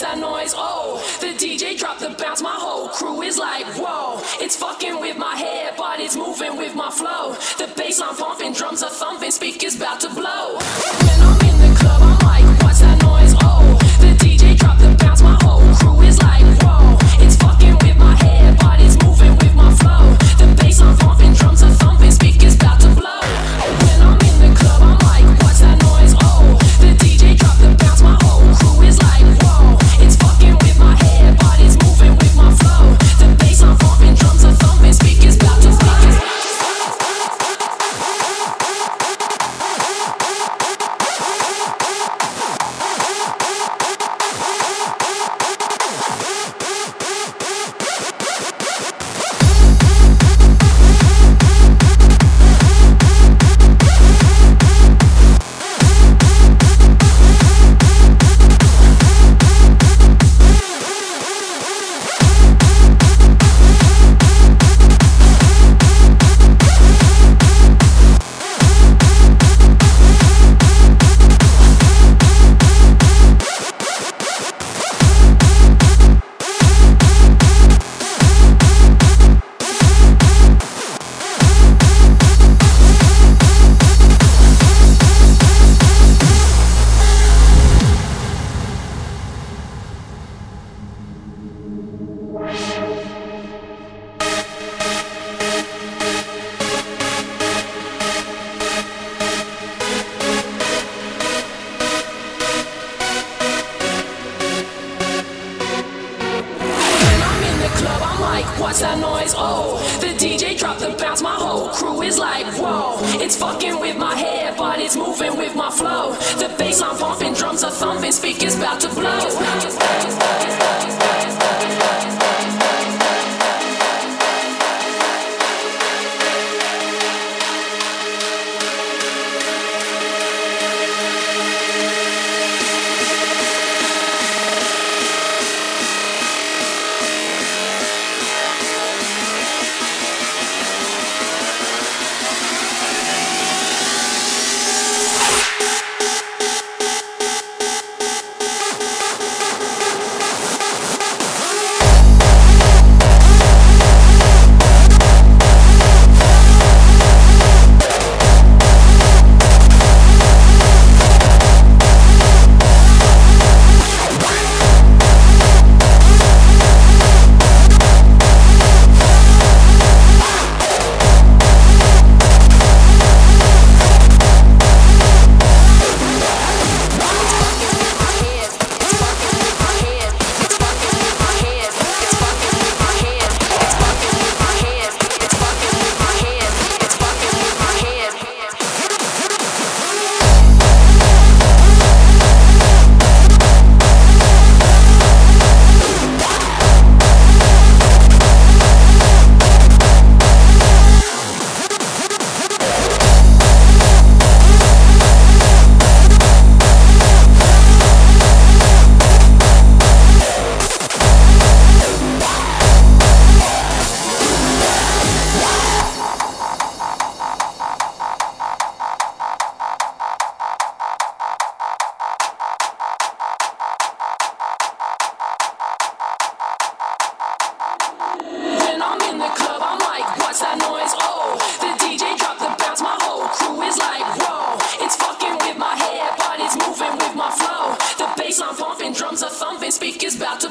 what's that noise? Oh, the DJ dropped the bounce, my whole crew is like, whoa. It's fucking with my head, but it's moving with my flow. The bass I'm pumping, drums are thumping, speakers about to blow. When I'm in the club, I'm like, what's that noise? Oh, the DJ dropped the bounce, my whole crew is like, whoa. It's fucking with my head, but it's moving with my flow. The bass I'm pumping, drums are thumping, speakers about to blow. When I'm in the club, I'm like, what's that noise? Oh, the DJ dropped the bounce, my whole crew is like, whoa. It's fucking with my head, but it's moving with my flow. The bass I'm pumping, drums are thumping, speakers about to blow. What's that noise? Oh, the DJ dropped the bounce, my whole crew is like, whoa. It's fucking with my head, but it's moving with my flow. The bass I'm pumping, drums are thumping, speakers about to blow. I'm pumping, drums are thumping, speakers about to